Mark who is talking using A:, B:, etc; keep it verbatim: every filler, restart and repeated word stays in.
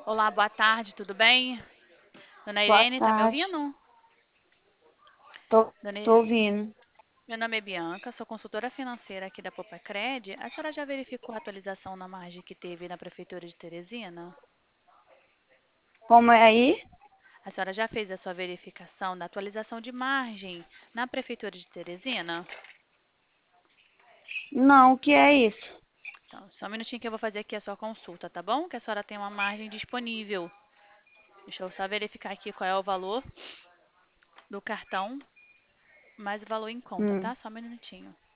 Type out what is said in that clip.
A: Olá, boa tarde, tudo bem? Dona
B: Boa
A: Irene, tá me
B: tarde.
A: ouvindo?
B: Tô,
A: Dona
B: tô
A: I-
B: ouvindo.
A: Meu nome é Bianca, sou consultora financeira aqui da Popacred. A senhora já verificou a atualização na margem que teve na Prefeitura de Teresina?
B: Como é aí?
A: A senhora já fez a sua verificação da atualização de margem na Prefeitura de Teresina?
B: Não, o que é isso?
A: Então, só um minutinho que eu vou fazer aqui a sua consulta, tá bom? Que a senhora tem uma margem disponível. Deixa eu só verificar aqui qual é o valor do cartão mais o valor em conta,
B: Hum,
A: tá? Só um minutinho.